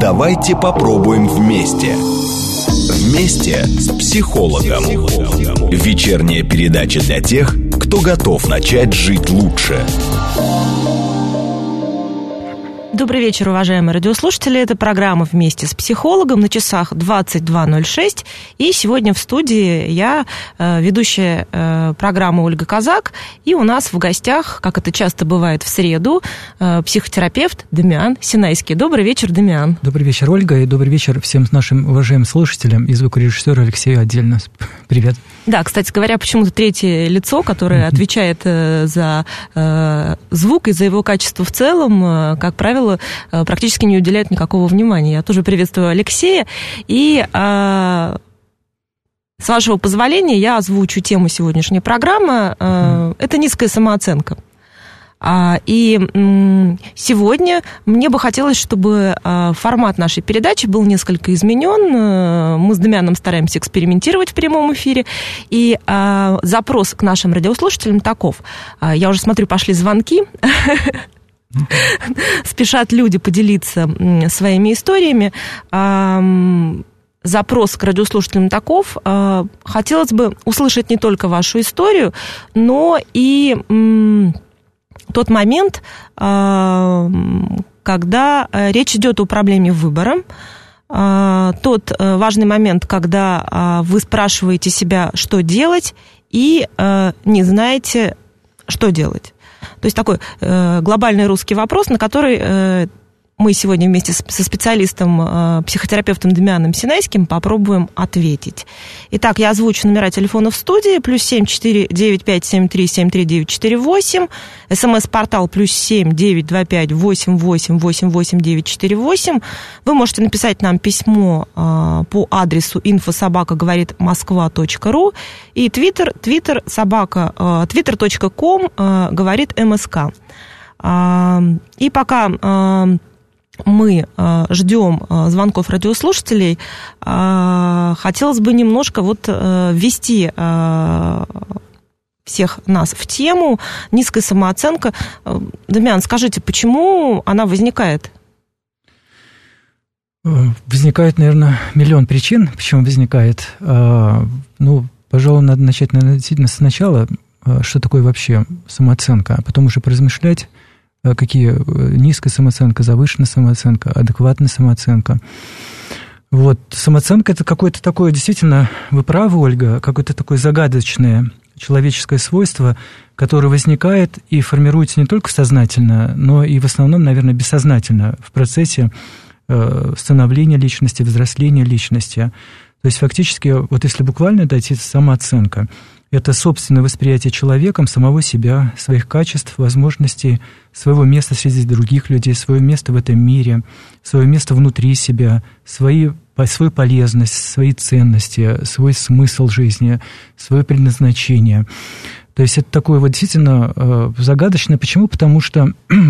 Давайте попробуем вместе. Вместе с психологом. Вечерняя передача для тех, кто готов начать жить лучше. Добрый вечер, уважаемые радиослушатели. Это программа «Вместе с психологом». На часах 22:06. И сегодня в студии я, ведущая программы Ольга Казак. И у нас в гостях, как это часто бывает в среду, психотерапевт Дамиан Синайский. Добрый вечер, Дамиан. Добрый вечер, Ольга. И добрый вечер всем нашим уважаемым слушателям. И звукорежиссеру Алексею отдельно. Привет. Да, кстати говоря, почему-то третье лицо, которое отвечает за звук и за его качество в целом, как правило, практически не уделяет никакого внимания. Я тоже приветствую Алексея. И с вашего позволения я озвучу тему сегодняшней программы. Это низкая самооценка. И сегодня мне бы хотелось, чтобы формат нашей передачи был несколько изменен. Мы с Дамианом стараемся экспериментировать в прямом эфире. И запрос к нашим радиослушателям таков. Я уже смотрю, пошли звонки. Спешат люди поделиться своими историями. Запрос к радиослушателям таков. Хотелось бы услышать не только вашу историю, но и тот момент, когда речь идет о проблеме выбора. Тот важный момент, когда вы спрашиваете себя, что делать, и не знаете, что делать. То есть такой глобальный русский вопрос, на который мы сегодня вместе со специалистом, психотерапевтом Дамианом Синайским попробуем ответить. Итак, я озвучу номера телефонов в студии. +7 495 73 73 948. СМС-портал +7 925 88 88 948. Вы можете написать нам письмо по адресу info@говоритmoсква.ру и twitter.com говорит МСК. И пока мы ждем звонков радиослушателей, хотелось бы немножко ввести всех нас в тему низкая самооценка. Дамиан, скажите, почему она возникает? Возникает, наверное, миллион причин, почему возникает. Пожалуй, надо начать, наверное, действительно сначала, что такое вообще самооценка, а потом уже поразмышлять, какие низкая самооценка, завышенная самооценка, адекватная самооценка. Самооценка – это какое-то такое, действительно, вы правы, Ольга, какое-то такое загадочное человеческое свойство, которое возникает и формируется не только сознательно, но и в основном, наверное, бессознательно в процессе становления личности, взросления личности. То есть фактически, если буквально дойти, самооценка – это собственное восприятие человеком самого себя, своих качеств, возможностей, своего места среди других людей, свое место в этом мире, свое место внутри себя, свою полезность, свои ценности, свой смысл жизни, свое предназначение. То есть это такое действительно загадочное. Почему? Потому что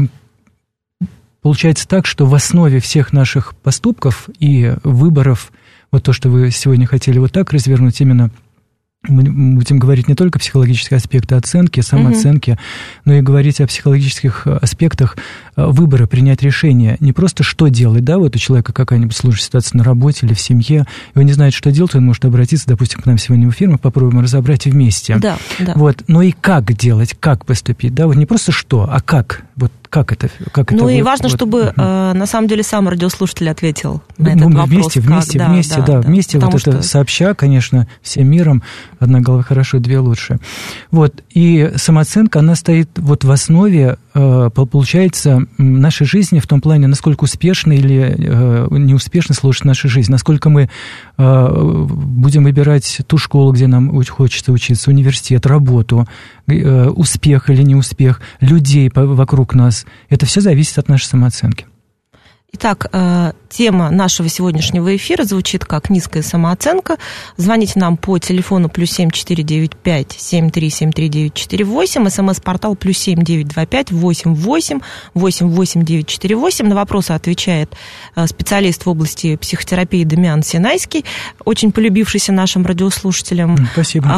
получается так, что в основе всех наших поступков и выборов, то, что вы сегодня хотели так развернуть, именно мы будем говорить не только о психологических аспектах оценки, самооценки, но и говорить о психологических аспектах выбора, принять решение. Не просто что делать, у человека какая-нибудь сложная ситуация на работе или в семье, и он не знает, что делать, он может обратиться, допустим, к нам сегодня в эфир, мы попробуем разобрать вместе. Да. Но и как делать, как поступить, не просто что, а как, как это? И важно, чтобы на самом деле сам радиослушатель ответил на этот вопрос. Вместе это сообща, конечно, всем миром, одна голова хорошо, две лучше. И самооценка, она стоит в основе, получается, нашей жизни в том плане, насколько успешно или неуспешно сложится наша жизнь, насколько мы будем выбирать ту школу, где нам хочется учиться, университет, работу, успех или неуспех, людей вокруг нас. Это все зависит от нашей самооценки. Итак, тема нашего сегодняшнего эфира звучит как низкая самооценка. Звоните нам по телефону +7 495 73 73 948, СМС-портал +7 925 88 88 948. На вопросы отвечает специалист в области психотерапии Дамиан Синайский, очень полюбившийся нашим радиослушателям. Спасибо.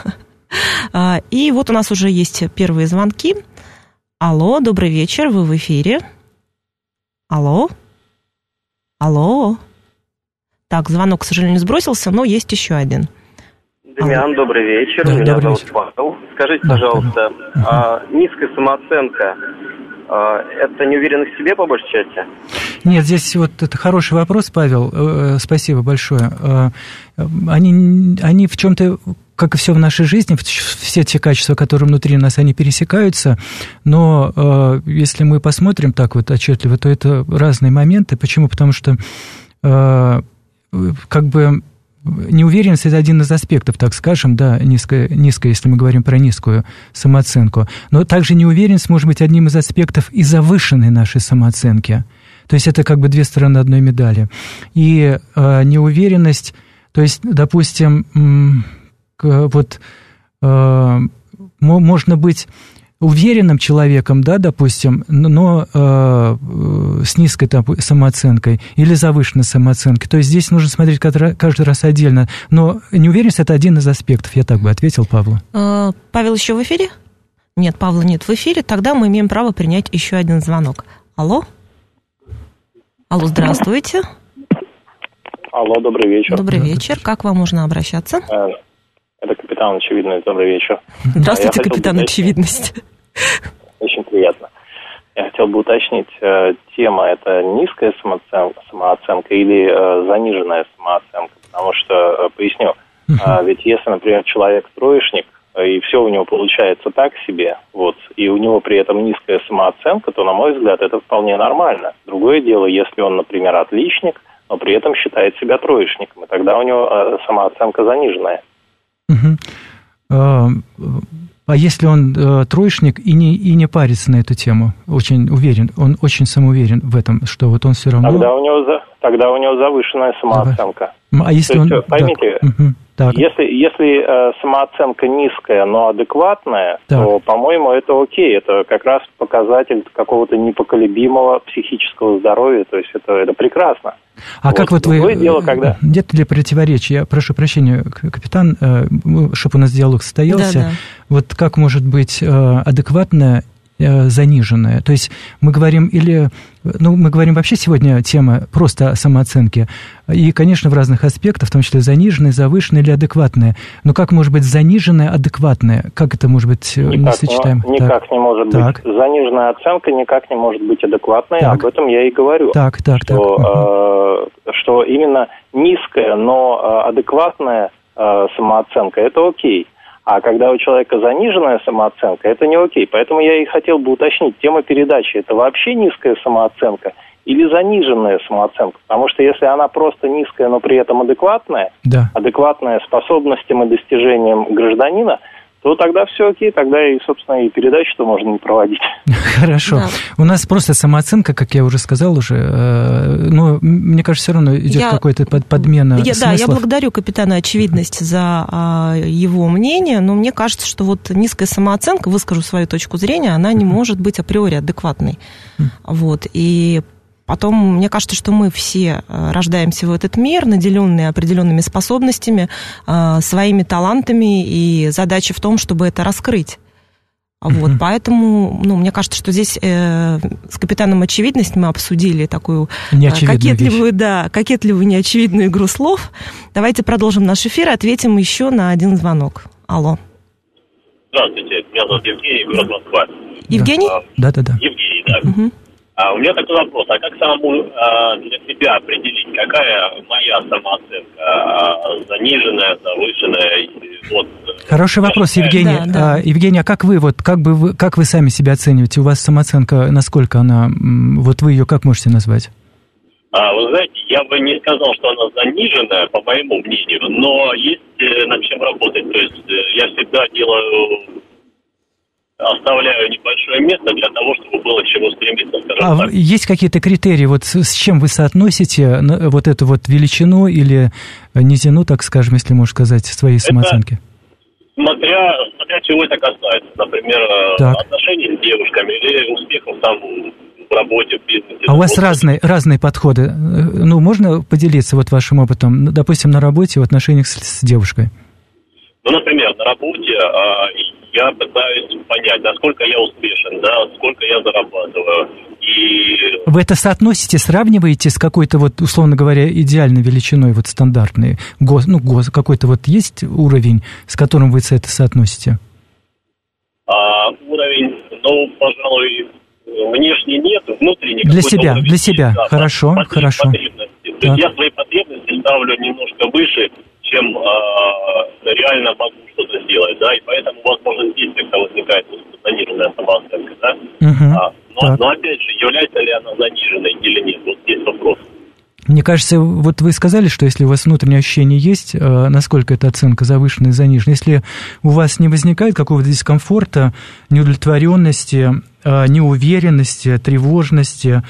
И у нас уже есть первые звонки. Алло, добрый вечер, вы в эфире. Алло. Алло. Так, звонок, к сожалению, сбросился, но есть еще один. Демьян, добрый вечер. Да, Меня зовут Павел. Скажите, пожалуйста, низкая самооценка – это неуверенность в себе по большей части? Нет, здесь вот это хороший вопрос, Павел. Спасибо большое. Они в чем-то, как и все в нашей жизни, все те качества, которые внутри нас, они пересекаются, но если мы посмотрим так вот отчетливо, то это разные моменты. Почему? Потому что как бы неуверенность – это один из аспектов, так скажем, да, низкая, если мы говорим про низкую самооценку. Но также неуверенность может быть одним из аспектов и завышенной нашей самооценки. То есть это как бы две стороны одной медали. И неуверенность, то есть, допустим, вот можно быть уверенным человеком, да, допустим, но с низкой самооценкой или завышенной самооценкой. То есть здесь нужно смотреть каждый раз отдельно. Но неуверенность – это один из аспектов, я так бы ответил Павлу. Павел еще в эфире? Нет, Павла нет в эфире. Тогда мы имеем право принять еще один звонок. Алло? Алло, здравствуйте. Алло, добрый вечер. Добрый вечер. Как вам можно обращаться? Это капитан Очевидность. Добрый вечер. Здравствуйте, капитан Очевидность. Очень приятно. Я хотел бы уточнить, тема – это низкая самооценка или заниженная самооценка? Потому что, поясню, ведь если, например, человек троечник, и все у него получается так себе, вот, и у него при этом низкая самооценка, то, на мой взгляд, это вполне нормально. Другое дело, если он, например, отличник, но при этом считает себя троечником, и тогда у него самооценка заниженная. А если он троечник и не парится на эту тему, очень уверен, он очень самоуверен в этом, что вот он все равно... Тогда у него завышенная самооценка. А если то он... есть, поймите, так. Если самооценка низкая, но адекватная, так, то, по-моему, это окей. Это как раз показатель какого-то непоколебимого психического здоровья. То есть это прекрасно. А вот. Как вот вы... Дело, когда... Нет ли противоречия? Я прошу прощения, капитан, чтобы у нас диалог состоялся. Да. Вот как может быть адекватная, заниженная? То есть мы говорим мы говорим вообще сегодня тема просто о самооценке. И, конечно, в разных аспектах, в том числе заниженная, завышенная или адекватная. Но как может быть заниженная, адекватная? Как это может быть несочетаемо? Никак не может быть. Заниженная оценка никак не может быть адекватной. Об этом я и говорю. Что именно низкая, но адекватная самооценка – это окей. А когда у человека заниженная самооценка, это не окей. Поэтому я и хотел бы уточнить, тема передачи – это вообще низкая самооценка или заниженная самооценка? Потому что если она просто низкая, но при этом адекватная, адекватная способностям и достижениям гражданина, то тогда все окей, тогда и, собственно, и передачу-то можно не проводить. Хорошо. Да. У нас просто самооценка, как я уже сказал но мне кажется, все равно идет какой-то подмена смыслов. Да, я благодарю капитана Очевидность за его мнение, но мне кажется, что вот низкая самооценка, выскажу свою точку зрения, она не может быть априори адекватной. Вот, и... Потом, мне кажется, что мы все рождаемся в этот мир, наделенные определенными способностями, своими талантами, и задача в том, чтобы это раскрыть. Вот, поэтому, мне кажется, что здесь с капитаном Очевидность мы обсудили такую кокетливую, неочевидную игру слов. Давайте продолжим наш эфир и ответим еще на один звонок. Алло. Здравствуйте, меня зовут Евгений, город Москва. Евгений? Да. Евгений, да. Угу. У меня такой вопрос, а как самому для себя определить, какая моя самооценка, заниженная, завышенная? Хороший вопрос, Евгений. Да. Евгений, а как вы сами себя оцениваете? У вас самооценка, насколько она, вот вы ее как можете назвать? Вы знаете, я бы не сказал, что она заниженная, по моему мнению, но есть над чем работать. То есть я всегда оставляю небольшое место для того, чтобы было к чему стремиться, скажем так. Есть какие-то критерии, вот с чем вы соотносите вот эту вот величину или низину, так скажем, если можно сказать, своей самооценки? Смотря чего это касается. Например, отношений с девушками или успехов там в работе, в бизнесе. А у вас разные подходы. Можно поделиться вот вашим опытом, допустим, на работе в отношениях с девушкой? Например, на работе я пытаюсь понять, насколько я успешен, да, сколько я зарабатываю. И... Вы это соотносите, сравниваете с какой-то, вот, условно говоря, идеальной величиной, вот стандартной? Какой-то вот есть уровень, с которым вы это соотносите? Уровень, пожалуй, внешне нет, внутренний. Для себя, да, хорошо. Потребности. То есть я свои потребности ставлю немножко выше, чем реально могу что-то сделать, да, и поэтому, возможно, здесь как-то возникает заниженная самооценка, да. Но опять же, является ли она заниженной или нет, вот здесь вопрос. Мне кажется, вот вы сказали, что если у вас внутреннее ощущение есть, насколько эта оценка завышена и занижена, если у вас не возникает какого-то дискомфорта, неудовлетворенности, неуверенности, тревожности,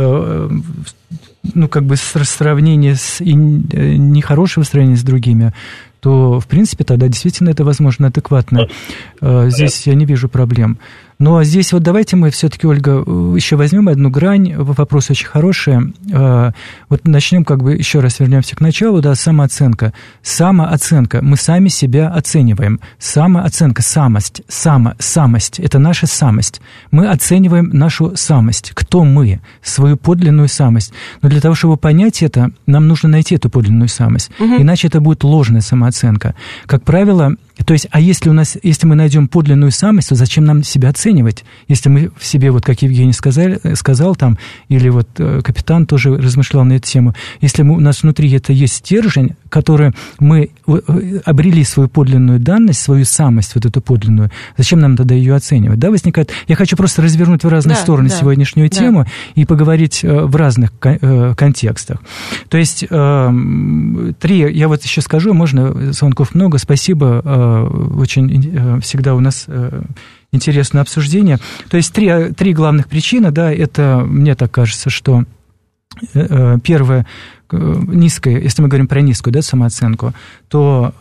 сравнения нехорошего сравнения с другими, то, в принципе, тогда действительно это, возможно, адекватно. Здесь я не вижу проблем. Но здесь вот давайте мы все-таки, Ольга, еще возьмем одну грань, вопрос очень хороший. Вот начнем, еще раз вернемся к началу, да, самооценка. Самооценка, мы сами себя оцениваем. Самооценка, самость, это наша самость. Мы оцениваем нашу самость, кто мы, свою подлинную самость. Но для того, чтобы понять это, нам нужно найти эту подлинную самость. Иначе это будет ложная самооценка. Как правило, то есть, если мы найдем подлинную самость, то зачем нам себя оценивать? Если мы в себе, вот как Евгений сказал там, или вот капитан тоже размышлял на эту тему, если у нас внутри это есть стержень, который мы обрели свою подлинную данность, свою самость, вот эту подлинную, зачем нам тогда ее оценивать? Да, возникает... Я хочу просто развернуть в разные стороны сегодняшнюю тему и поговорить в разных контекстах. То есть, я вот еще скажу, можно, звонков много, спасибо, очень всегда у нас интересное обсуждение. То есть три главных причины, да, это, мне так кажется, что первое, низкая, если мы говорим про низкую, да, самооценку, то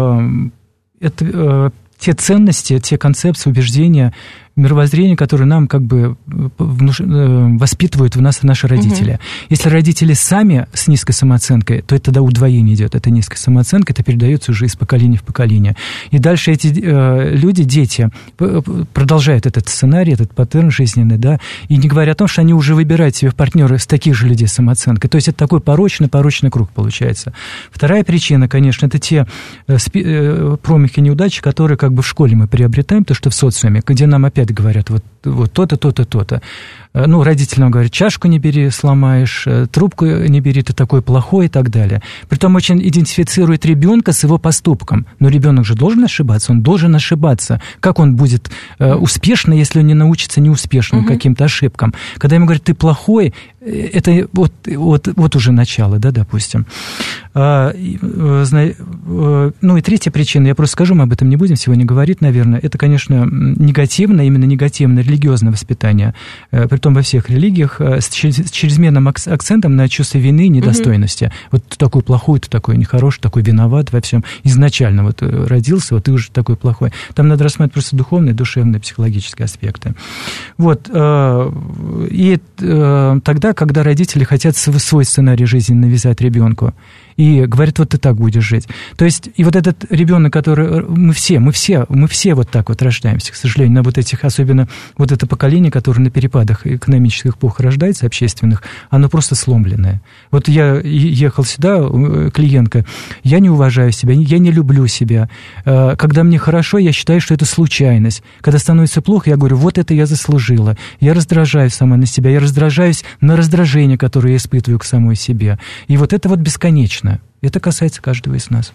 это те ценности, те концепции, убеждения, мировоззрение, которое нам воспитывают в нас наши родители. Если родители сами с низкой самооценкой, то это тогда удвоение идет. Это низкая самооценка, это передается уже из поколения в поколение. И дальше эти люди, дети, продолжают этот сценарий, этот паттерн жизненный, да, и не говоря о том, что они уже выбирают себе партнера с таких же людей с самооценкой. То есть это такой порочный круг получается. Вторая причина, конечно, это те промахи, неудачи, которые в школе мы приобретаем, то, что в социуме, где нам опять говорят, вот то-то, то-то, то-то. Родители нам говорят, чашку не бери, сломаешь, трубку не бери, ты такой плохой и так далее. Притом очень идентифицирует ребенка с его поступком. Но ребенок же должен ошибаться, он должен ошибаться. Как он будет успешный, если он не научится неуспешным каким-то ошибкам? Когда ему говорят, ты плохой, это вот уже начало, да, допустим. И третья причина, я просто скажу, мы об этом не будем сегодня говорить, наверное, это, конечно, негативное, именно негативное религиозное воспитание, притом во всех религиях, с чрезмерным акцентом на чувство вины и недостойности. Вот ты такой плохой, ты такой нехороший, такой виноват во всем. Изначально вот родился, вот ты уже такой плохой. Там надо рассматривать просто духовные, душевные, психологические аспекты. Вот. И тогда, когда родители хотят свой сценарий жизни навязать ребенку, и говорят, вот ты так будешь жить. То есть, и вот этот ребенок, который... Мы все вот так вот рождаемся, к сожалению, на вот этих, особенно вот это поколение, которое на перепадах экономических эпох рождается, общественных, оно просто сломленное. Вот я ехал сюда, клиентка, я не уважаю себя, я не люблю себя. Когда мне хорошо, я считаю, что это случайность. Когда становится плохо, я говорю, вот это я заслужила. Я раздражаюсь сама на себя, я раздражаюсь на раздражение, которое я испытываю к самой себе. И вот это вот бесконечно. Это касается каждого из нас.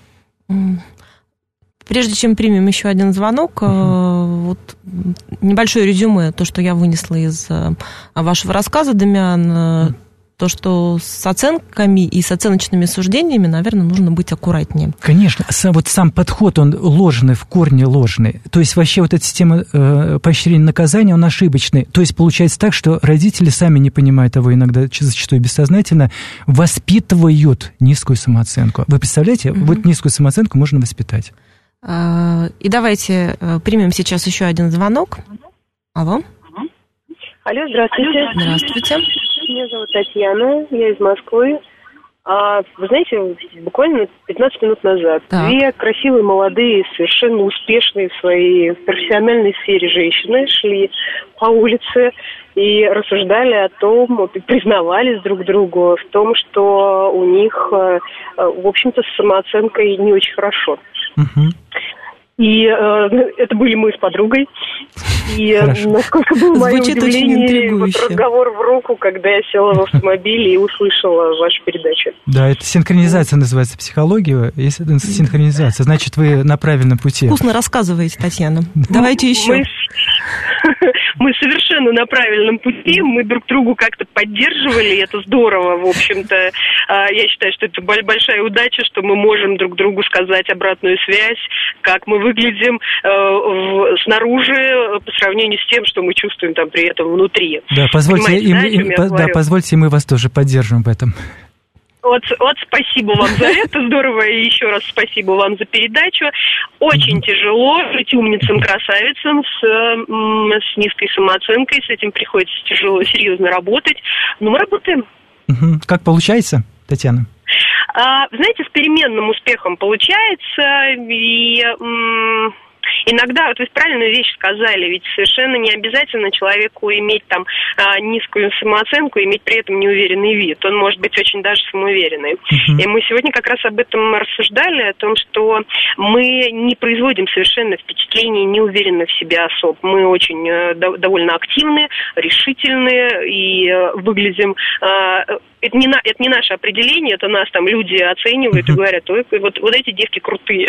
Прежде чем примем еще один звонок, вот небольшое резюме, то, что я вынесла из вашего рассказа, Дамиан, то, что с оценками и с оценочными суждениями, наверное, нужно быть аккуратнее. Конечно. Сам подход, он ложный, в корне ложный. То есть вообще вот эта система поощрения наказания, он ошибочный. То есть получается так, что родители сами, не понимая того, иногда зачастую бессознательно, воспитывают низкую самооценку. Вы представляете, вот низкую самооценку можно воспитать. И давайте примем сейчас еще один звонок. Алло. Алло, здравствуйте. Здравствуйте. Меня зовут Татьяна, я из Москвы. Вы знаете, буквально 15 минут назад две красивые, молодые, совершенно успешные в своей профессиональной сфере женщины шли по улице и рассуждали о том, признавались друг другу в том, что у них, в общем-то, с самооценкой не очень хорошо. И это были мы с подругой. И насколько было мое удивление, вот разговор в руку, когда я села в автомобиль и услышала вашу передачу. Да, это синхронизация называется, психология. Если это синхронизация, значит, вы на правильном пути. Вкусно рассказываете, Татьяна. Давайте еще. Мы совершенно на правильном пути, мы друг другу как-то поддерживали, это здорово, в общем-то. Я считаю, что это большая удача, что мы можем друг другу сказать обратную связь, как мы выглядим снаружи по сравнению с тем, что мы чувствуем там при этом внутри. Да, позвольте, и мы вас тоже поддержим в этом. Вот спасибо вам за это, здорово, и еще раз спасибо вам за передачу. Очень тяжело быть умницам-красавицам с низкой самооценкой, с этим приходится тяжело, серьезно работать, но мы работаем. Как получается, Татьяна? Знаете, с переменным успехом получается, и иногда, вот вы правильную вещь сказали, ведь совершенно не обязательно человеку иметь там низкую самооценку, иметь при этом неуверенный вид. Он может быть очень даже самоуверенный. И мы сегодня как раз об этом рассуждали, о том, что мы не производим совершенно впечатление неуверенных в себе особ. Мы очень довольно активны, решительны и выглядим... Это не наше определение, это нас там люди оценивают и говорят, ой, вот эти девки крутые.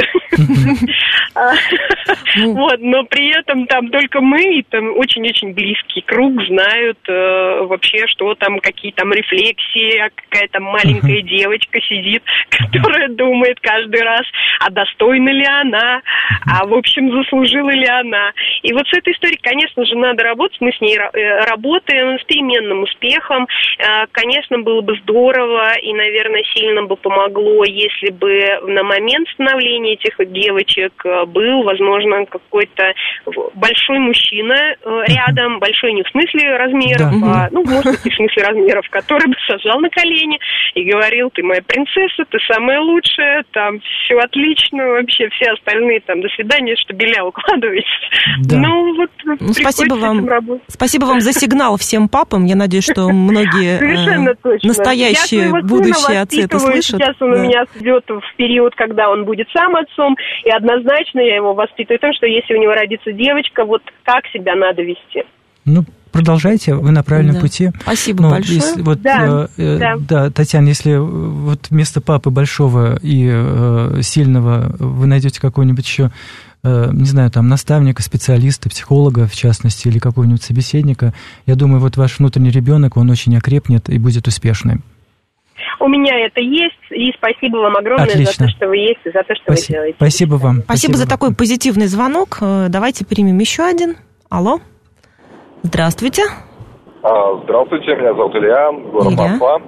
Вот, но при этом там только мы и там очень-очень близкий круг знают вообще, что там, какие там рефлексии, какая там маленькая девочка сидит, которая думает каждый раз, а достойна ли она, а в общем заслужила ли она. И вот с этой историей, конечно же, надо работать, мы с ней работаем с переменным успехом. Конечно, было бы здорово и, наверное, сильно бы помогло, если бы на момент становления этих девочек был, возможно, какой-то большой мужчина рядом, большой не в смысле размеров, может быть, и в смысле размеров, который бы сажал на колени и говорил: ты моя принцесса, ты самая лучшая, там все отлично, вообще все остальные там до свидания, штабеля укладывайтесь. Да. Спасибо вам. Спасибо вам за сигнал всем папам. Я надеюсь, что многие настоящие будущие отцы это слышат. Сейчас он у меня идет в период, когда он будет сам отцом, и однозначно я его воспитываю в том, что если у него родится девочка, вот как себя надо вести. Продолжайте, вы на правильном пути. Спасибо большое. Если, Татьяна, если вот вместо папы большого и сильного вы найдете какого-нибудь еще, не знаю, там, наставника, специалиста, психолога, в частности, или какого-нибудь собеседника, я думаю, вот ваш внутренний ребенок, он очень окрепнет и будет успешным. У меня это есть, и спасибо вам огромное за то, что вы есть, и за то, что вы делаете. Спасибо вам. Спасибо за такой позитивный звонок. Давайте примем еще один. Алло. Здравствуйте. Здравствуйте, меня зовут Илья, город Москва.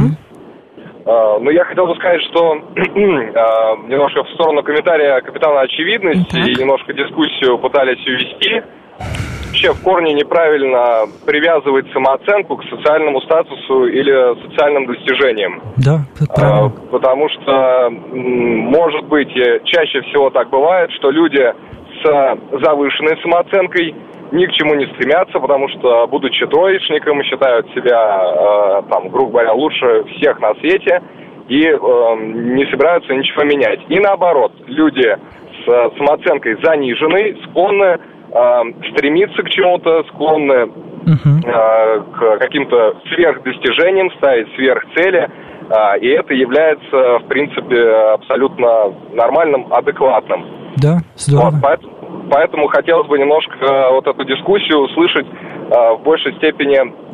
Я хотел бы сказать, что немножко в сторону комментария капитана очевидности и немножко дискуссию пытались увести. Вообще в корне неправильно привязывать самооценку к социальному статусу или социальным достижениям. Да, правильно. Потому что, может быть, чаще всего так бывает, что люди с завышенной самооценкой ни к чему не стремятся, потому что, будучи троечником, считают себя, грубо говоря, лучше всех на свете и не собираются ничего менять. И наоборот, люди с самооценкой заниженной склонны стремиться к чему-то, склонны к каким-то сверхдостижениям, ставить сверхцели, и это является, в принципе, абсолютно нормальным, адекватным. Да, здорово. Поэтому хотелось бы немножко вот эту дискуссию услышать в большей степени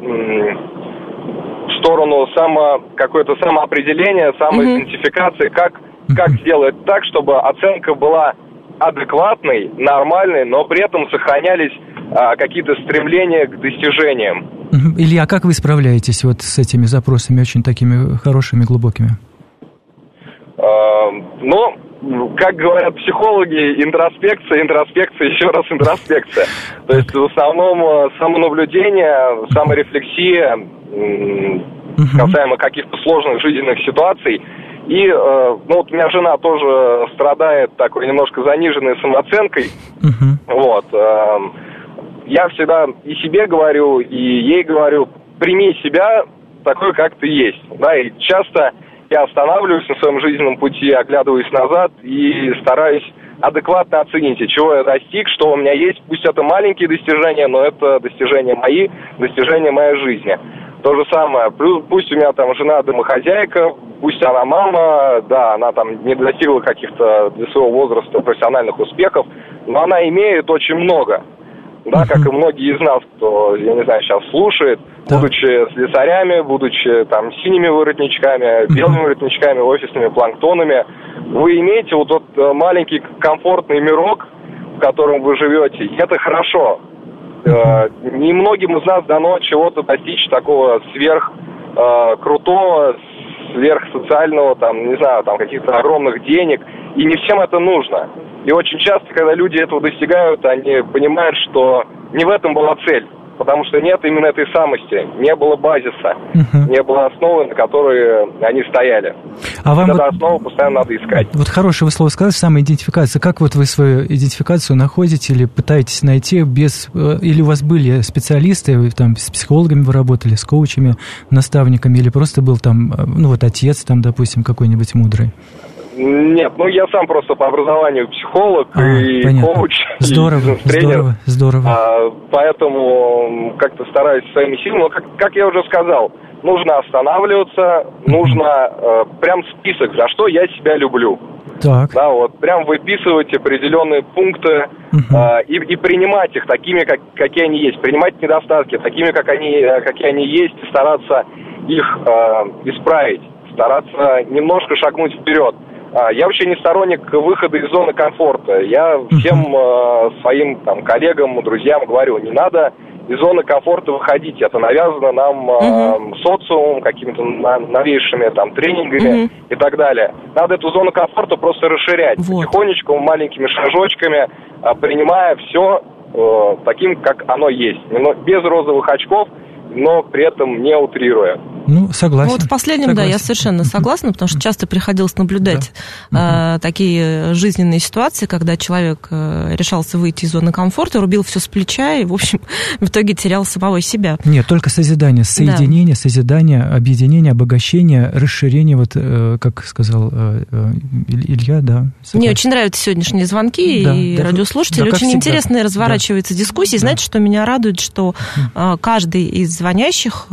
в сторону какое-то самоопределения, самоидентификации, как сделать так, чтобы оценка была адекватной, нормальной, но при этом сохранялись какие-то стремления к достижениям. Илья, как вы справляетесь вот с этими запросами очень такими хорошими, глубокими? Как говорят психологи, интроспекция, еще раз интроспекция. То есть в основном самонаблюдение, саморефлексия, касаемо каких-то сложных жизненных ситуаций. И, вот у меня жена тоже страдает такой немножко заниженной самооценкой. Вот. Я всегда и себе говорю, и ей говорю, прими себя такой, как ты есть. Да, и часто я останавливаюсь на своем жизненном пути, оглядываюсь назад и стараюсь адекватно оценить, чего я достиг, что у меня есть. Пусть это маленькие достижения, но это достижения мои, достижения моей жизни. То же самое, пусть у меня там жена домохозяйка, пусть она мама, да, она там не достигла каких-то для своего возраста профессиональных успехов, но она имеет очень много. Да, как и многие из нас, кто, я не знаю, сейчас слушает, будучи слесарями, будучи там синими воротничками, белыми воротничками, офисными планктонами, вы имеете вот тот маленький комфортный мирок, в котором вы живете, и это хорошо. Немногим из нас дано чего-то достичь такого крутого, сверхсоциального, там, не знаю, там, каких-то огромных денег, и не всем это нужно. И очень часто, когда люди этого достигают, они понимают, что не в этом была цель, потому что нет именно этой самости, не было базиса, не было основы, на которой они стояли. А вам эту основу постоянно надо искать. Вот хорошее вы слово сказали, самоидентификация. Как вот вы свою идентификацию находите или пытаетесь найти без... Или у вас были специалисты, вы там с психологами вы работали, с коучами, наставниками, или просто был там, ну вот отец там, допустим, какой-нибудь мудрый? Нет, я сам просто по образованию психолог и понятно. Коуч, здорово, и тренер. Здорово. Поэтому как-то стараюсь своими силами. Но, как я уже сказал, нужно останавливаться, нужно прям список, за что я себя люблю. Так. Да, вот прям выписывать определенные пункты и принимать их такими, какие они есть. Принимать недостатки такими, какие они есть, и стараться их исправить, стараться немножко шагнуть вперед. Я вообще не сторонник выхода из зоны комфорта. Я всем своим там, коллегам, друзьям говорю, не надо из зоны комфорта выходить. Это навязано нам социумом, какими-то новейшими там, тренингами и так далее. Надо эту зону комфорта просто расширять. Потихонечку, маленькими шажочками, принимая все таким, как оно есть. Без розовых очков, но при этом не утрируя. Ну, согласен. Вот в последнем, да, я совершенно согласна, потому что часто приходилось наблюдать такие жизненные ситуации, когда человек решался выйти из зоны комфорта, рубил все с плеча и, в общем, в итоге терял самого себя. Нет, только созидание, соединение, созидание, объединение, обогащение, расширение, вот как сказал Илья, да. Мне очень нравятся сегодняшние звонки и радиослушатели. Очень интересно разворачивается дискуссия. Знаете, что меня радует, что каждый из звонящих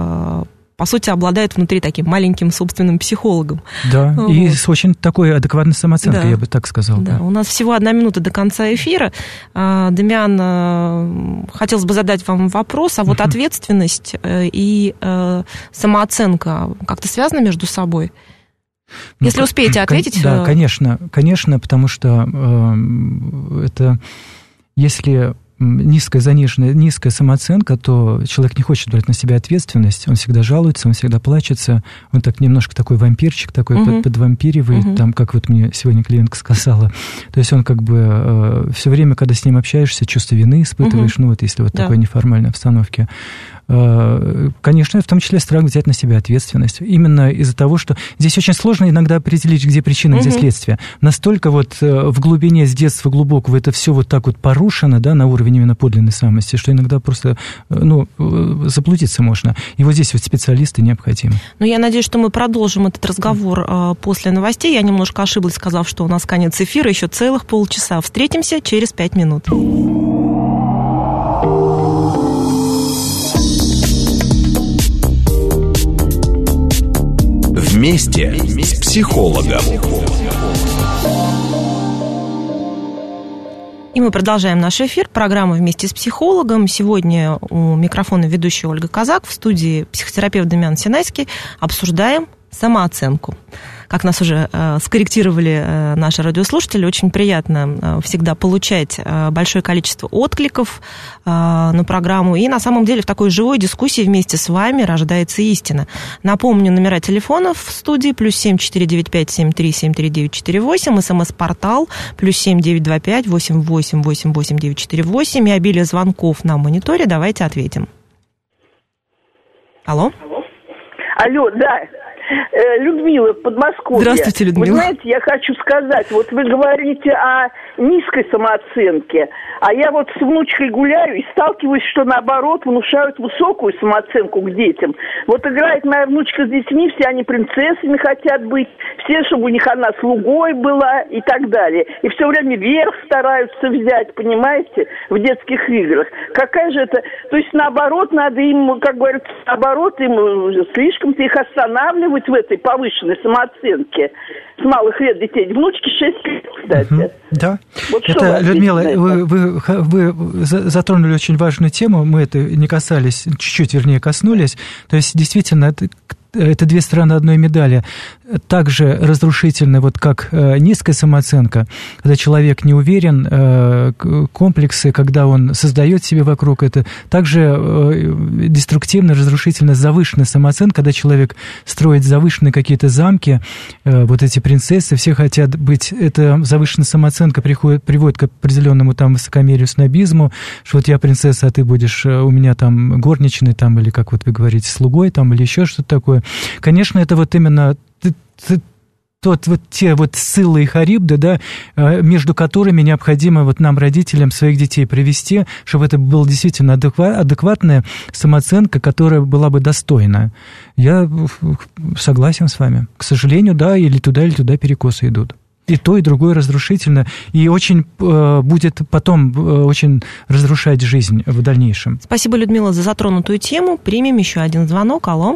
по сути, обладает внутри таким маленьким собственным психологом. Да, вот. И с очень такой адекватной самооценкой, я бы так сказал. Да. У нас всего 1 минута до конца эфира. Дамиан, хотелось бы задать вам вопрос, а вот ответственность и самооценка как-то связаны между собой? Если успеете ответить... Да, конечно, потому что это... Если... низкая самооценка, то человек не хочет брать на себя ответственность, он всегда жалуется, он всегда плачется, он так немножко такой вампирчик, такой подвампиривый, там, как вот мне сегодня клиентка сказала. То есть он как бы все время, когда с ним общаешься, чувство вины испытываешь, ну вот если вот такой неформальной обстановке. Конечно, в том числе страх взять на себя ответственность. Именно из-за того, что здесь очень сложно иногда определить, где причина, где следствие. Настолько вот в глубине, с детства глубокого это все вот так вот порушено, да, на уровне именно подлинной самости, что иногда просто, заблудиться можно. И вот здесь вот специалисты необходимы. Ну, я надеюсь, что мы продолжим этот разговор после новостей. Я немножко ошиблась, сказав, что у нас конец эфира, еще целых полчаса. Встретимся через 5 минут. Вместе с психологом. И мы продолжаем наш эфир, программа «Вместе с психологом». Сегодня у микрофона ведущая Ольга Казак, в студии психотерапевт Дамиан Синайский. Обсуждаем самооценку. Как нас уже скорректировали наши радиослушатели, очень приятно всегда получать большое количество откликов на программу. И на самом деле в такой живой дискуссии вместе с вами рождается истина. Напомню, номера телефонов в студии +7 495 73 73 948, СМС-портал +7 925 88 88 948 и обилие звонков на мониторе. Давайте ответим. Алло? Алло, да. Людмила, в Подмосковье. Здравствуйте, Людмила. Вы знаете, я хочу сказать, вот вы говорите о низкой самооценке, а я вот с внучкой гуляю и сталкиваюсь, что наоборот внушают высокую самооценку к детям. Вот играет моя внучка с детьми, все они принцессами хотят быть, все, чтобы у них она слугой была и так далее. И все время верх стараются взять, понимаете, в детских играх. Какая же это... То есть наоборот, надо им, как говорится, наоборот, им слишком-то их останавливать в этой повышенной самооценке с малых лет детей. Внучке 6 лет, кстати. Да. Вот это, Людмила, вы затронули очень важную тему, мы это не касались, чуть-чуть, вернее, коснулись. То есть, действительно, это две стороны одной медали. Также разрушительно, вот как низкая самооценка, когда человек не уверен, комплексы, когда он создает себе вокруг это. Также деструктивно, разрушительно завышенная самооценка, когда человек строит завышенные какие-то замки, вот эти принцессы, все хотят быть... Эта завышенная самооценка приводит к определенному там высокомерию, снобизму, что вот я принцесса, а ты будешь у меня там горничной, там, или как вот вы говорите, слугой, там, или еще что-то такое. Конечно, это вот именно те вот Сцилла и Харибда, да, между которыми необходимо вот нам, родителям, своих детей привести, чтобы это была действительно адекватная самооценка, которая была бы достойна. Я согласен с вами. К сожалению, да, или туда перекосы идут. И то, и другое разрушительно, и очень будет потом очень разрушать жизнь в дальнейшем. Спасибо, Людмила, за затронутую тему. Примем еще один звонок. Алло.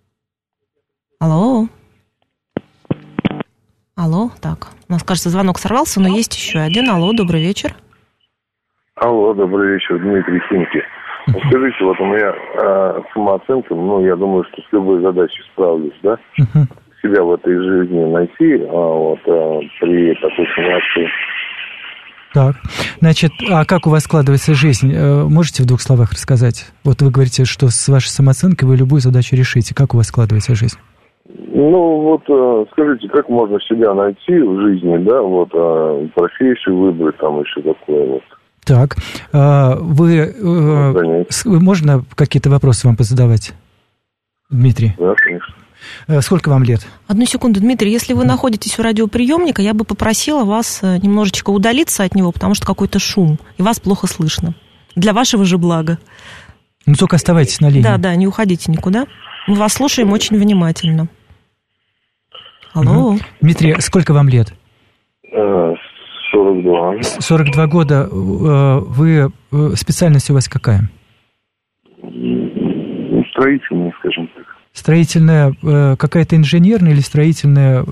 Алло, так, у нас, кажется, звонок сорвался, но есть еще один. Алло, добрый вечер. Алло, добрый вечер, Дмитрий Химки. Скажите, вот у меня самооценка, я думаю, что с любой задачей справлюсь, да? Себя в этой жизни найти, при такой ситуации. Так, значит, а как у вас складывается жизнь? Можете в двух словах рассказать? Вот вы говорите, что с вашей самооценкой вы любую задачу решите. Как у вас складывается жизнь? Скажите, как можно себя найти в жизни, да, профессию выбрать, там еще такое вот. Так, можно какие-то вопросы вам позадавать, Дмитрий? Да, конечно. Сколько вам лет? Одну секунду, Дмитрий, если вы находитесь у радиоприемника, я бы попросила вас немножечко удалиться от него, потому что какой-то шум, и вас плохо слышно. Для вашего же блага. Только оставайтесь на линии. Да, не уходите никуда. Мы вас слушаем очень внимательно. Алло. Дмитрий, сколько вам лет? 42. 42 года. Вы, специальность у вас какая? Строительная, скажем так. Строительная, какая-то инженерная или строительная?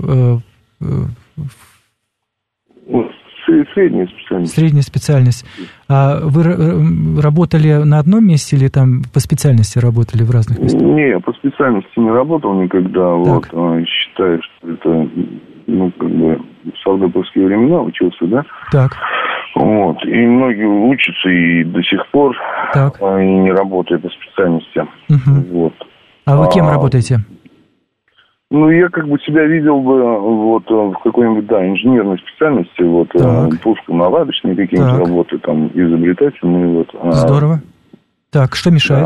Средняя специальность. Средняя специальность. А вы работали на одном месте или там по специальности работали в разных местах? Не, я по специальности не работал никогда. Считаю, что это, в совдеповские времена учился, да? Так. И многие учатся и до сих пор и не работают по специальности. Угу. А вы кем работаете? Я себя видел бы в какой-нибудь, инженерной специальности, пусконаладочные какие-нибудь работы, там, изобретательные. Здорово. Так, что мешает?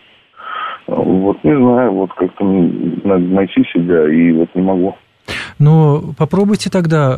Не знаю, как-то надо найти себя, и не могу. Попробуйте тогда,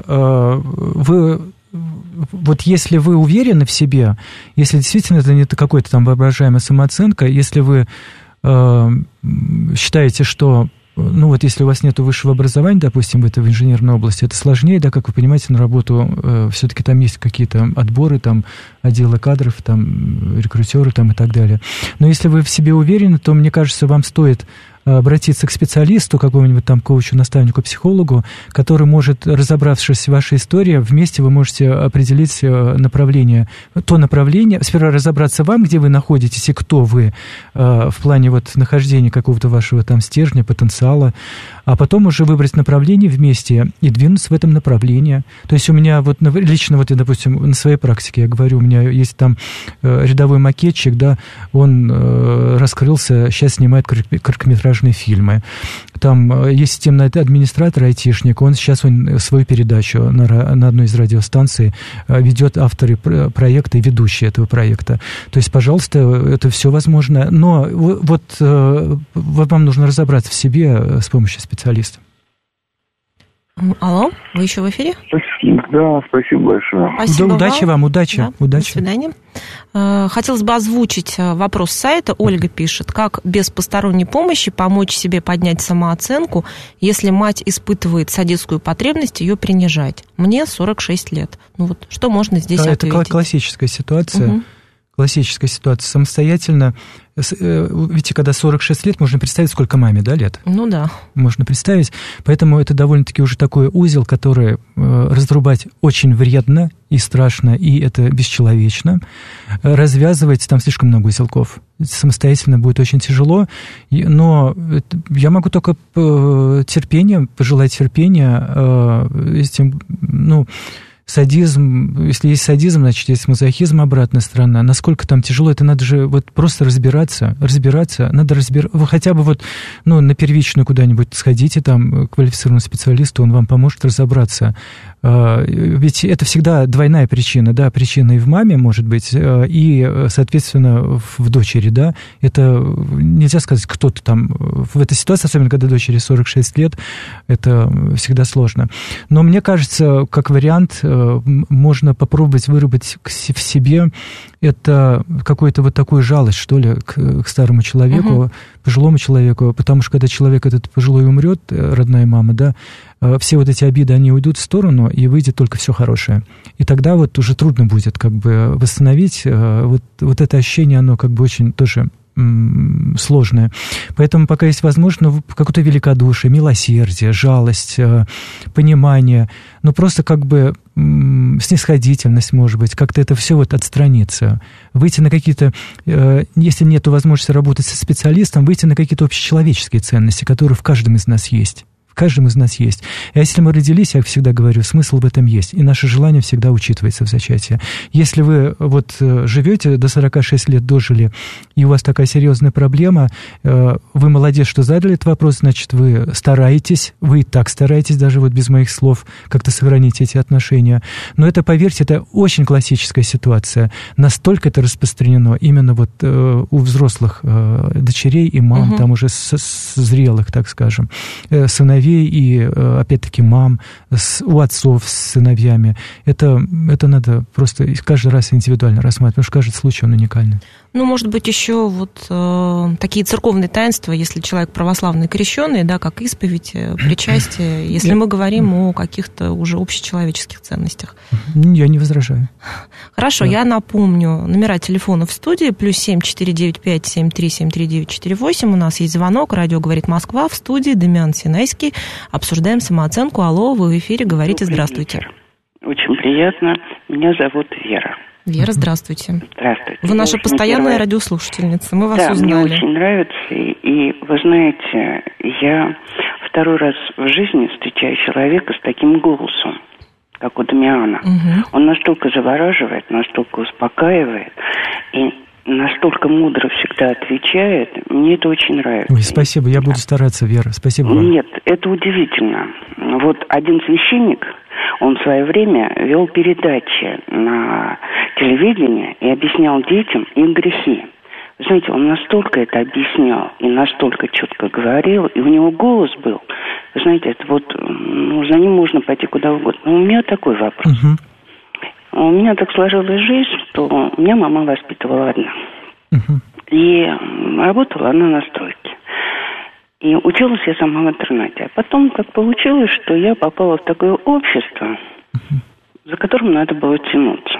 если вы уверены в себе, если действительно это не какой-то там воображаемая самооценка, если вы считаете, что если у вас нет высшего образования, допустим, в инженерной области, это сложнее, да, как вы понимаете, на работу все-таки там есть какие-то отборы, там, отделы кадров, там, рекрутеры, там, и так далее. Но если вы в себе уверены, то, мне кажется, вам стоит обратиться к специалисту, какому-нибудь там коучу, наставнику, психологу, который может, разобравшись в вашей истории, вместе вы можете определить направление, то направление, сперва разобраться вам, где вы находитесь и кто вы в плане нахождения какого-то вашего там стержня, потенциала, а потом уже выбрать направление вместе и двинуться в этом направлении. То есть у меня лично я, допустим, на своей практике, я говорю, у меня есть там рядовой макетчик, да, он раскрылся, сейчас снимает короткометражные фильмы. там есть системный администратор, айтишник, он сейчас свою передачу на одной из радиостанций ведет, авторы проекта и ведущие этого проекта. То есть, пожалуйста, это все возможно. Но вот вам нужно разобраться в себе с помощью специалиста. Алло, вы еще в эфире? Да, спасибо большое. Спасибо да, удачи вам, удачи. Да, удачи. До свидания. Хотелось бы озвучить вопрос с сайта. Ольга пишет, как без посторонней помощи помочь себе поднять самооценку, если мать испытывает садистскую потребность ее принижать. Мне 46 лет. Ну вот что можно здесь ответить? Это классическая ситуация. Угу. Классическая ситуация. Самостоятельно, видите, когда 46 лет, можно представить, сколько маме, да, лет? Ну да. Можно представить. Поэтому это довольно-таки уже такой узел, который разрубать очень вредно и страшно, и это бесчеловечно. Развязывать там слишком много узелков. Самостоятельно будет очень тяжело, но я могу только пожелать терпения, садизм, если есть садизм, значит, есть мазохизм, обратная сторона. Насколько там тяжело, это надо же вот просто разбираться, надо хотя бы на первичную куда-нибудь сходите, там, к квалифицированному специалисту, он вам поможет разобраться. Ведь это всегда двойная причина, да, причина и в маме, может быть, и, соответственно, в дочери, да. Это нельзя сказать, кто-то там в этой ситуации, особенно когда дочери 46 лет, это всегда сложно. Но мне кажется, как вариант, можно попробовать выработать в себе это какую-то вот такую жалость, что ли, к старому человеку, пожилому человеку, потому что когда человек этот пожилой умрет, родная мама, да, все вот эти обиды, они уйдут в сторону, и выйдет только все хорошее. И тогда вот уже трудно будет как бы восстановить вот это ощущение, оно как бы очень тоже сложное. Поэтому пока есть возможность, какое-то великодушие, милосердие, жалость, понимание, просто как бы снисходительность, может быть, как-то это все отстраниться, выйти на какие-то, если нет возможности работать со специалистом, выйти на какие-то общечеловеческие ценности, которые в каждом из нас есть. В каждом из нас есть. А если мы родились, я всегда говорю, смысл в этом есть. И наше желание всегда учитывается в зачатии. Если вы живете до 46 лет, дожили, и у вас такая серьезная проблема, вы молодец, что задали этот вопрос, значит, вы стараетесь, вы и так стараетесь, даже без моих слов, как-то сохранить эти отношения. Но это, поверьте, это очень классическая ситуация. Настолько это распространено именно у взрослых дочерей и мам, там уже зрелых, так скажем, сыновей и, опять-таки, мам, у отцов с сыновьями. Это надо просто каждый раз индивидуально рассматривать, потому что каждый случай, он уникальный. Может быть, еще такие церковные таинства, если человек православный крещеный, да, как исповедь, причастие, если мы говорим о каких-то уже общечеловеческих ценностях. Я не возражаю. Хорошо, да. Я напомню, номера телефона в студии, +7 495 73 73 948. У нас есть звонок, радио «Говорит Москва», в студии Дамиан Синайский. Обсуждаем самооценку. Алло, вы в эфире, говорите, здравствуйте. Очень приятно. Меня зовут Вера. Вера, здравствуйте. Здравствуйте. Вы наша постоянная радиослушательница, мы вас узнали. Да, мне очень нравится. И вы знаете, я второй раз в жизни встречаю человека с таким голосом, как у Дамиана. Он настолько завораживает, настолько успокаивает и настолько мудро всегда отвечает. Мне это очень нравится. Ой, спасибо, я буду стараться, Вера. Спасибо вам. Нет, это удивительно. Один священник, он в свое время вел передачи на телевидении и объяснял детям их грехи. Вы знаете, он настолько это объяснял и настолько четко говорил, и у него голос был. Вы знаете, это за ним можно пойти куда угодно. Но у меня такой вопрос. У меня так сложилась жизнь, что меня мама воспитывала одна. И работала она на стройке. И училась я сама в интернате. А потом так получилось, что я попала в такое общество, за которым надо было тянуться.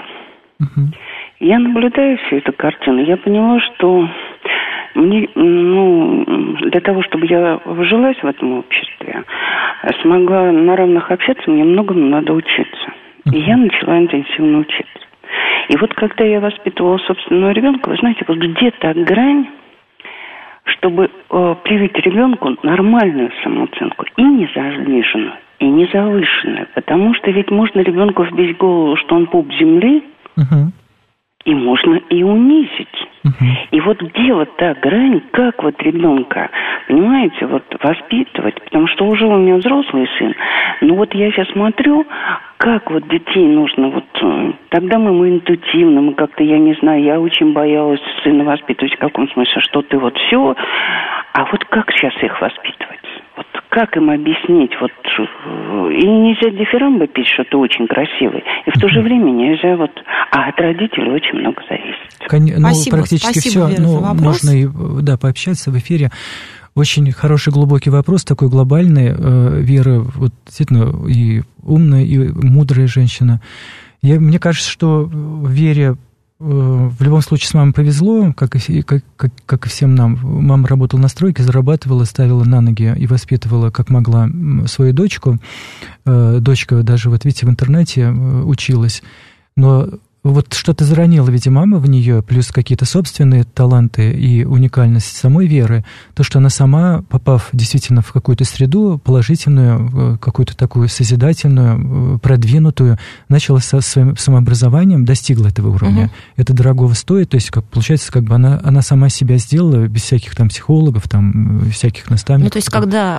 Я наблюдаю всю эту картину. Я поняла, что мне, для того, чтобы я вжилась в этом обществе, смогла на равных общаться, мне многому надо учиться. И я начала интенсивно учиться. И когда я воспитывала собственного ребенка, вы знаете, где-то грань, чтобы привить ребенку нормальную самооценку, и не заниженную, и не завышенную. Потому что ведь можно ребенку вбить в голову, что он пуп земли, и можно и унизить. И вот где вот та грань, как вот ребенка, понимаете, вот воспитывать, потому что уже у меня взрослый сын, но вот я сейчас смотрю, как вот детей нужно, вот тогда мы интуитивно, мы как-то, я не знаю, я очень боялась сына воспитывать, в каком смысле, что ты вот все, а вот как сейчас их воспитывать? Вот как им объяснить, вот, и нельзя дифирамбы петь, что ты очень красивый, и в то же время нельзя вот, а от родителей очень много зависит. Спасибо, практически спасибо, все, Вера, за вопрос. Можно и, да, пообщаться в эфире. Очень хороший, глубокий вопрос, такой глобальный. Вера, вот, действительно, и умная, и мудрая женщина. Мне кажется, что Вере в любом случае с мамой повезло, как и всем нам. Мама работала на стройке, зарабатывала, ставила на ноги и воспитывала, как могла, свою дочку. Дочка даже, вот видите, в интернете училась. Но вот что-то заронила, видимо, мама в нее, плюс какие-то собственные таланты и уникальность самой Веры, то, что она сама, попав действительно в какую-то среду положительную, какую-то такую созидательную, продвинутую, начала со своим самообразованием, достигла этого уровня. Это дорогого стоит, то есть, получается, как бы она сама себя сделала без всяких там психологов, там, всяких наставников. Ну, то есть, когда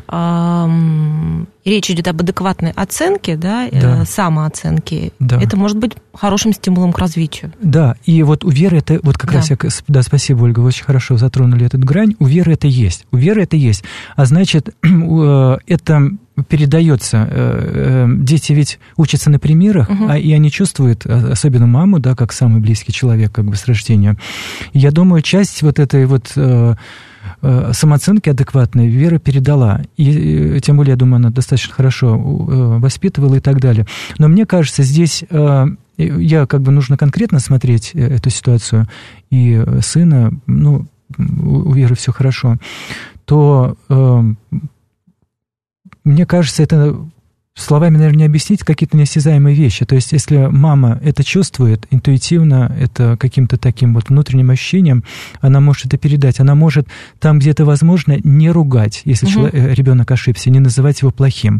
речь идет об адекватной оценке, да. Самооценке, это может быть хорошим стимулом к развитию. Да, и вот у Веры это, вот как раз, спасибо, Ольга, вы очень хорошо затронули эту грань, у Веры это есть, а значит, это передается, дети ведь учатся на примерах, и они чувствуют, особенно маму, да, как самый близкий человек, как бы с рождения. И я думаю, часть вот этой вот самооценки адекватной Вера передала. И тем более, я думаю, она достаточно хорошо воспитывала и так далее. Но мне кажется, здесь нужно конкретно смотреть эту ситуацию, и сына, у Веры все хорошо, то мне кажется, это словами, наверное, не объяснить какие-то неосязаемые вещи. То есть, если мама это чувствует интуитивно, это каким-то таким вот внутренним ощущением, она может это передать. Она может там, где это возможно, не ругать, если ребенок ошибся, не называть его плохим.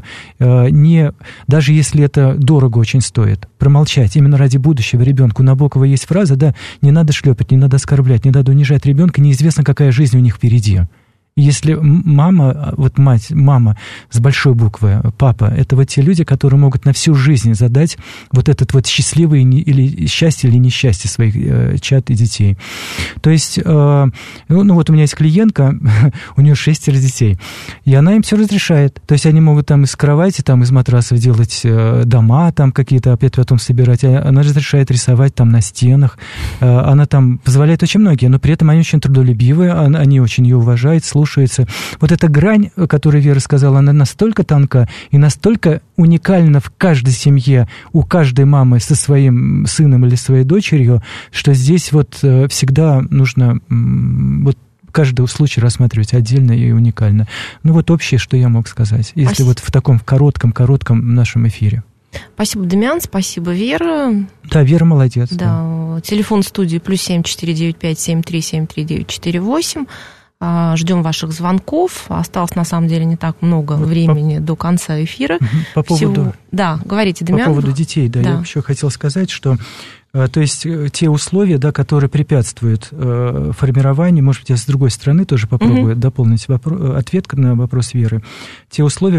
Даже если это дорого очень стоит, промолчать именно ради будущего ребенка. У Набокова есть фраза, да, не надо шлепать, не надо оскорблять, не надо унижать ребенка, неизвестно, какая жизнь у них впереди. Если мама, вот мать, мама с большой буквы, папа, это вот те люди, которые могут на всю жизнь задать вот этот вот счастливый или счастье или несчастье своих чад и детей. То есть, вот у меня есть клиентка, у нее 6 детей, и она им все разрешает. То есть они могут там из кровати, там из матрасов делать дома, там какие-то опять потом собирать. Она разрешает рисовать там на стенах. Она там позволяет очень многие, но при этом они очень трудолюбивые, они очень ее уважают, слушаются. Вот эта грань, о которой Вера сказала, она настолько тонка и настолько уникальна в каждой семье, у каждой мамы со своим сыном или своей дочерью, что здесь вот всегда нужно вот каждый случай рассматривать отдельно и уникально. Вот общее, что я мог сказать, если вот в таком коротком нашем эфире. Спасибо, Дамиан, спасибо, Вера. Да, Вера молодец. Да. Телефон студии +7 495 73 73 948. Ждем ваших звонков. Осталось, на самом деле, не так много времени до конца эфира. По поводу... Да, говорите, Дамиан. По поводу детей, да, я еще хотел сказать, что то есть те условия, да, которые препятствуют формированию, может быть, я с другой стороны тоже попробую дополнить ответ на вопрос Веры. Те условия,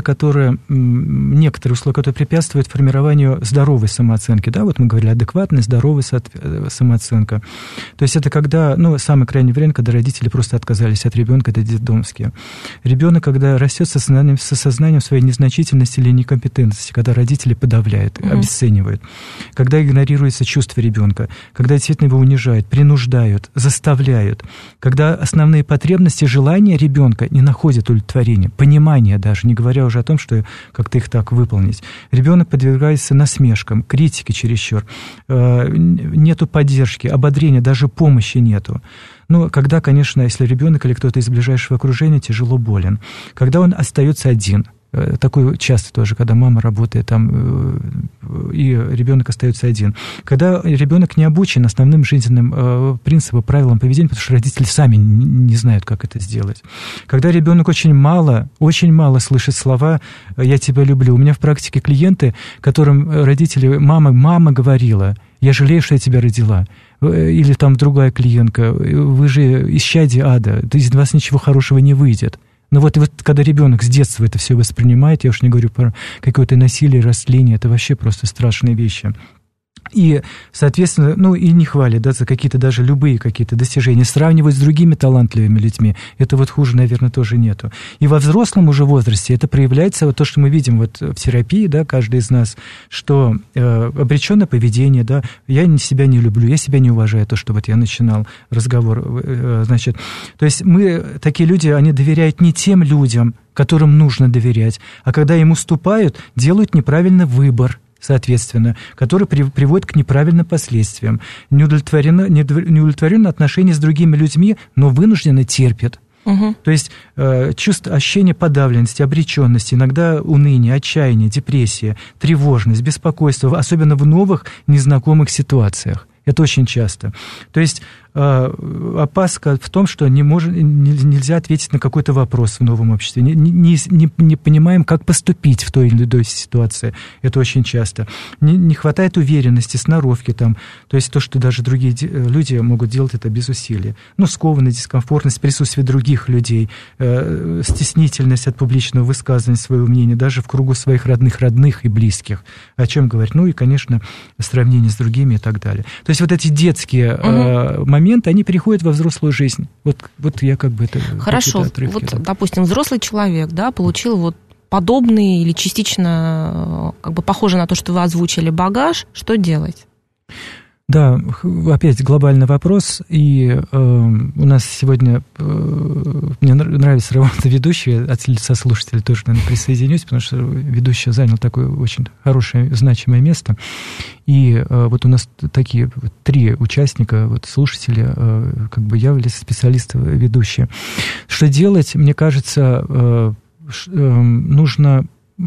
некоторые условия, которые препятствуют формированию здоровой самооценки, да, вот мы говорили, адекватная, здоровая самооценка. То есть это когда, самый крайний вариант, когда родители просто отказались от ребенка, это детдомские. Ребенок, когда растет с осознанием своей незначительности или некомпетентности, когда родители подавляют, обесценивают, когда игнорируется чувство ребенка, когда действительно его унижают, принуждают, заставляют, когда основные потребности, желания ребенка не находят удовлетворения, понимания даже, не говоря уже о том, что как-то их так выполнить. Ребенок подвергается насмешкам, критике чересчур, нету поддержки, ободрения, даже помощи нету. Когда, конечно, если ребенок или кто-то из ближайшего окружения тяжело болен, когда он остается один. Такое часто тоже, когда мама работает там, и ребенок остается один. Когда ребенок не обучен основным жизненным принципам, правилам поведения, потому что родители сами не знают, как это сделать. Когда ребенок очень мало слышит слова «я тебя люблю». У меня в практике клиенты, которым родители, мама говорила: «Я жалею, что я тебя родила». или там другая клиентка, вы же исчадие ада, из вас ничего хорошего не выйдет. Но вот когда ребенок с детства это все воспринимает, я уж не говорю про какое-то насилие, растление, это вообще просто страшные вещи. И, соответственно, и не хвалят, да, за какие-то даже любые какие-то достижения, сравнивать с другими талантливыми людьми, это вот хуже, наверное, тоже нету. И во взрослом уже возрасте это проявляется, вот то, что мы видим вот в терапии, да, каждый из нас, что обреченное поведение, да, я себя не люблю, я себя не уважаю, то, что вот я начинал разговор, значит, то есть мы, такие люди, они доверяют не тем людям, которым нужно доверять, а когда им уступают, делают неправильный выбор, соответственно, который приводит к неправильным последствиям. Неудовлетворенное отношение с другими людьми, но вынужденно терпят. Угу. То есть ощущение подавленности, обреченности, иногда уныние, отчаяние, депрессия, тревожность, беспокойство, особенно в новых, незнакомых ситуациях. Это очень часто. То есть опаска в том, что нельзя ответить на какой-то вопрос в новом обществе. Не понимаем, как поступить в той или иной ситуации. Это очень часто. Не хватает уверенности, сноровки там. То есть то, что даже другие люди могут делать это без усилия. Скованность, дискомфортность, присутствие других людей, стеснительность от публичного высказывания своего мнения, даже в кругу своих родных и близких. О чем говорить? И, конечно, сравнение с другими и так далее. То есть вот эти детские моменты, они переходят во взрослую жизнь. Вот я как бы это... Хорошо, вот, да. Допустим, взрослый человек, да, получил вот подобный или частично как бы похоже на то, что вы озвучили, багаж, что делать? Да, опять глобальный вопрос, и у нас сегодня, мне нравится работа ведущей, от лица слушателей тоже, наверное, присоединюсь, потому что ведущий занял такое очень хорошее, значимое место, и вот у нас такие 3 участника, вот слушатели, как бы являлись специалисты, ведущие. Что делать, мне кажется, нужно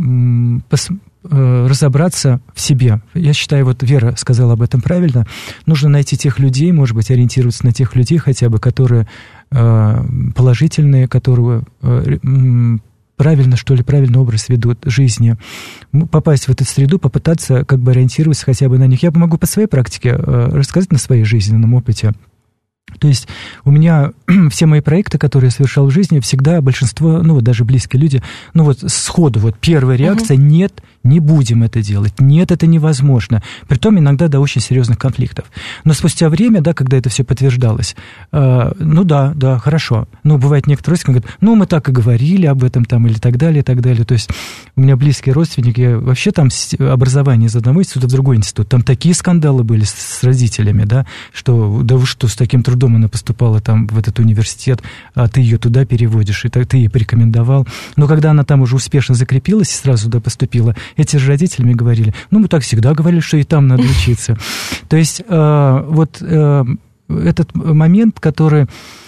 разобраться в себе. Я считаю, вот Вера сказала об этом правильно. Нужно найти тех людей, может быть, ориентироваться на тех людей хотя бы, которые положительные, которые правильный образ ведут жизни. Попасть в эту среду, попытаться как бы ориентироваться хотя бы на них. Я могу по своей практике рассказать на своей жизненном опыте. То есть у меня все мои проекты, которые я совершал в жизни, всегда большинство, даже близкие люди, сходу, первая реакция: нет, не будем это делать, нет, это невозможно. Притом иногда до очень серьезных конфликтов. Но спустя время, да, когда это все подтверждалось, да, хорошо. Бывает некоторые родственники говорят, мы так и говорили об этом там или так далее, и так далее. То есть у меня близкие родственники, вообще там образование из одного института в другой институт, там такие скандалы были с родителями, да, что с таким трудом она поступала там в этот университет, а ты ее туда переводишь, и ты ей порекомендовал. Но когда она там уже успешно закрепилась и сразу туда поступила, эти же родители мне говорили, мы так всегда говорили, что и там надо учиться. То есть этот момент, который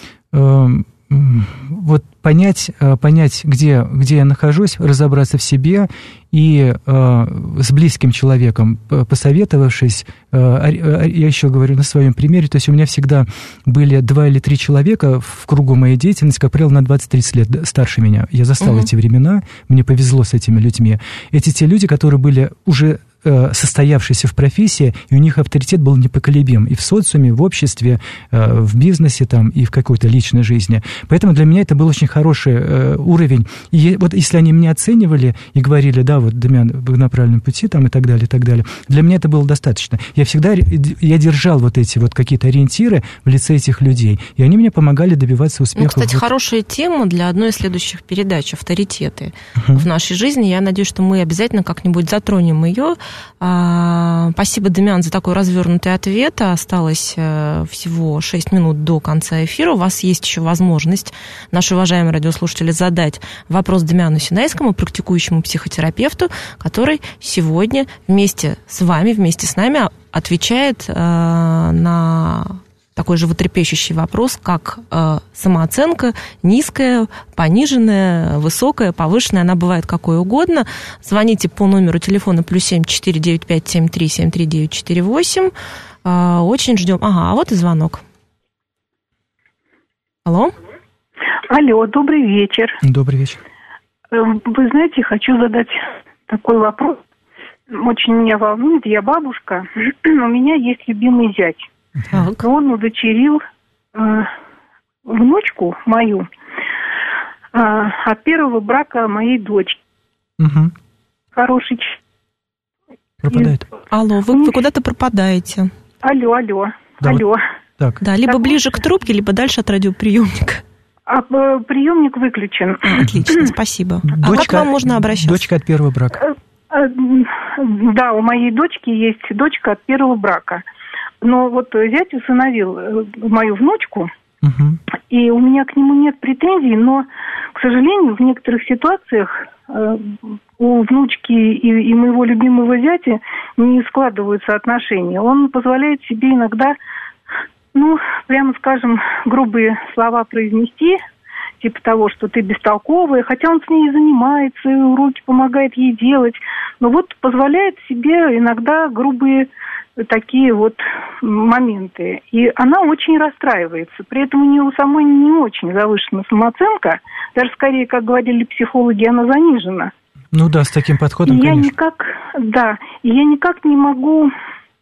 понять, где я нахожусь, разобраться в себе и с близким человеком, посоветовавшись, я еще говорю на своем примере, то есть у меня всегда были 2 или 3 человека в кругу моей деятельности, как правило, на 20-30 лет старше меня. Я застал эти времена, мне повезло с этими людьми. Те люди, которые были уже состоявшиеся в профессии, и у них авторитет был непоколебим и в социуме, в обществе, в бизнесе там, и в какой-то личной жизни. Поэтому для меня это был очень хороший уровень. И вот если они меня оценивали и говорили, да, вот, Дамиан, вы на правильном пути, там, и так далее, для меня это было достаточно. Я держал вот эти вот какие-то ориентиры в лице этих людей, и они мне помогали добиваться успеха. Кстати, хорошая тема для одной из следующих передач «Авторитеты» в нашей жизни. Я надеюсь, что мы обязательно как-нибудь затронем ее. Спасибо, Дамиан, за такой развернутый ответ. Осталось всего 6 минут до конца эфира. У вас есть еще возможность, наши уважаемые радиослушатели, задать вопрос Дамиану Синайскому, практикующему психотерапевту, который сегодня вместе с вами, вместе с нами отвечает на такой животрепещущий вопрос, как самооценка низкая, пониженная, высокая, повышенная, она бывает какой угодно. Звоните по номеру телефона +7 495 73 73 948. Очень ждем. А вот и звонок. Алло, добрый вечер. Добрый вечер. Вы знаете, хочу задать такой вопрос. Очень меня волнует. Я бабушка. У меня есть любимый зять. Так. Он удочерил внучку мою от первого брака моей дочки. Угу. Хороший. Пропадает. Алло, вы куда-то пропадаете. Алло. Да, Алло. Так. Да, либо Так, ближе к трубке, либо дальше от радиоприемника. Приемник выключен. Отлично, спасибо. А как к вам можно обращаться? Дочка от первого брака. Да, у моей дочки есть дочка от первого брака. Но вот зять усыновил мою внучку, и у меня к нему нет претензий, но, к сожалению, в некоторых ситуациях у внучки и моего любимого зятя не складываются отношения. Он позволяет себе иногда, прямо скажем, грубые слова произнести, типа того, что ты бестолковая, хотя он с ней занимается, и уроки помогает ей делать, но вот позволяет себе иногда грубые такие вот моменты. И она очень расстраивается. При этом у нее самой не очень завышена самооценка, даже скорее, как говорили психологи, она занижена. Ну да, с таким подходом, я конечно. Я никак не могу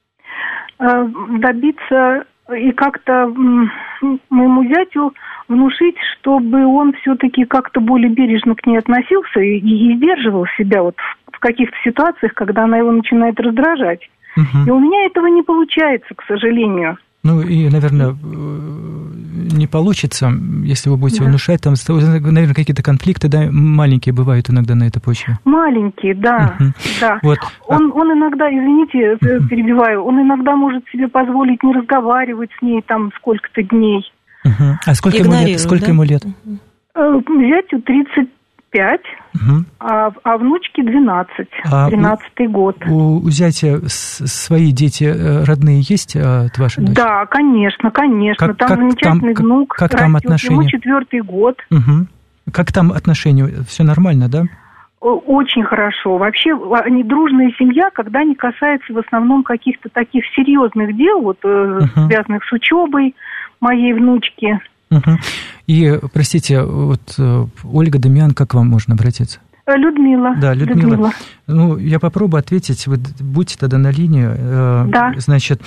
добиться и как-то моему зятю внушить, чтобы он все-таки как-то более бережно к ней относился и сдерживал себя вот в каких-то ситуациях, когда она его начинает раздражать. И у меня этого не получается, к сожалению. Ну и, наверное, не получится, если вы будете внушать, там, наверное, какие-то конфликты, да, маленькие бывают иногда на этой почве. Маленькие, да, да. Вот. Он иногда, извините, перебиваю, он иногда может себе позволить не разговаривать с ней там сколько-то дней. А сколько ему лет? Зятю 35, а внучке 12, 13-й год. У зятя свои дети родные есть от вашей дочери? Да, конечно. Там замечательный внук. Как там отношения? Ему 4-й год. Как там отношения? Все нормально, да? Очень хорошо. Вообще, они дружная семья, когда не касается в основном каких-то таких серьезных дел, вот, связанных с учебой моей внучки. И, простите, вот Ольга, Дамьян, как к вам можно обратиться? Людмила. Да, Людмила. Ну, я попробую ответить. Вы будьте тогда на линии. Да. Значит,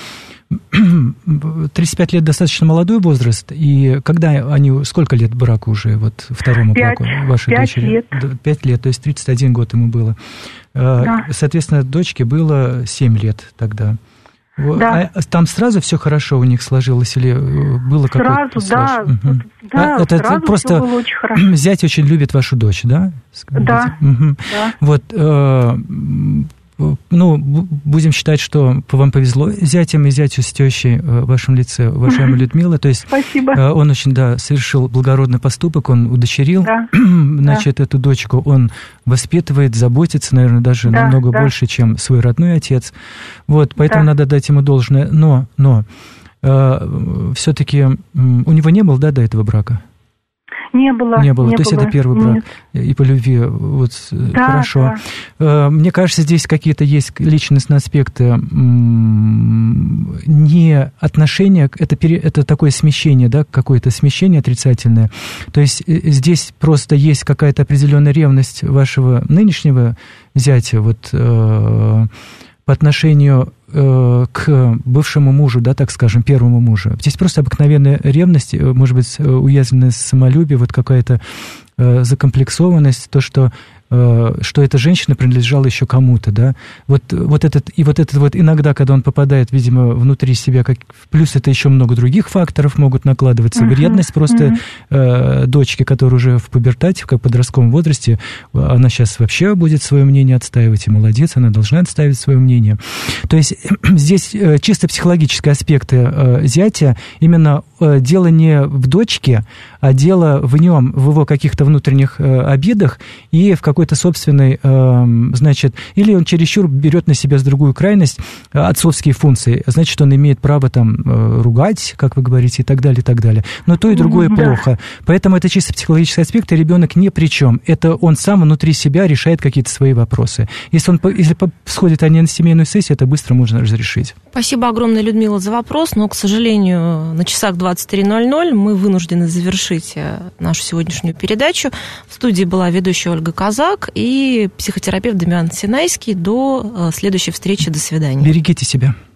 35 лет достаточно молодой возраст. И сколько лет браку уже, вот второму браку вашей дочери? 5 лет, то есть 31 год ему было. Да. Соответственно, дочке было 7 лет тогда. Да. А там сразу все хорошо у них сложилось или было какое-то... Сразу, да. Да, это сразу просто все было очень хорошо. Зять очень любит вашу дочь, да? Да. Да. Вот, будем считать, что вам повезло с зятем и зятю с тещей в вашем лице, уважаемая Людмила. То есть спасибо. Он очень, совершил благородный поступок, он удочерил, эту дочку, он воспитывает, заботится, наверное, даже намного больше, чем свой родной отец. Вот, поэтому надо дать ему должное. Но все-таки у него не было, до этого брака? Не было. То есть это первый брак. И по любви. Вот, хорошо. Да. Мне кажется, здесь какие-то есть личностные аспекты. Не отношения, это такое смещение, да, какое-то смещение отрицательное. То есть здесь просто есть какая-то определенная ревность вашего нынешнего зятя вот, по отношению к бывшему мужу, да, так скажем, первому мужу. Здесь просто обыкновенная ревность, может быть, уязвленное самолюбие, вот какая-то закомплексованность, то, что эта женщина принадлежала еще кому-то, да. Вот этот иногда, когда он попадает, видимо, внутри себя, плюс это еще много других факторов могут накладываться, вредность просто дочки, которая уже в пубертате, в подростковом возрасте, она сейчас вообще будет свое мнение отстаивать, и молодец, она должна отстаивать свое мнение. То есть здесь чисто психологические аспекты зятя, именно дело не в дочке, а дело в нем, в его каких-то внутренних обидах и в какой-то собственной, или он чересчур берет на себя с другую крайность отцовские функции, значит, он имеет право там ругать, как вы говорите, и так далее, и так далее. Но то и другое плохо. Поэтому это чисто психологический аспект, и ребенок ни при чем. Это он сам внутри себя решает какие-то свои вопросы. Если сходят они на семейную сессию, это быстро можно разрешить. Спасибо огромное, Людмила, за вопрос, но, к сожалению, на часах 23:00 мы вынуждены завершить нашу сегодняшнюю передачу. В студии была ведущая Ольга Казак и психотерапевт Дамьян Синайский. До следующей встречи. До свидания. Берегите себя.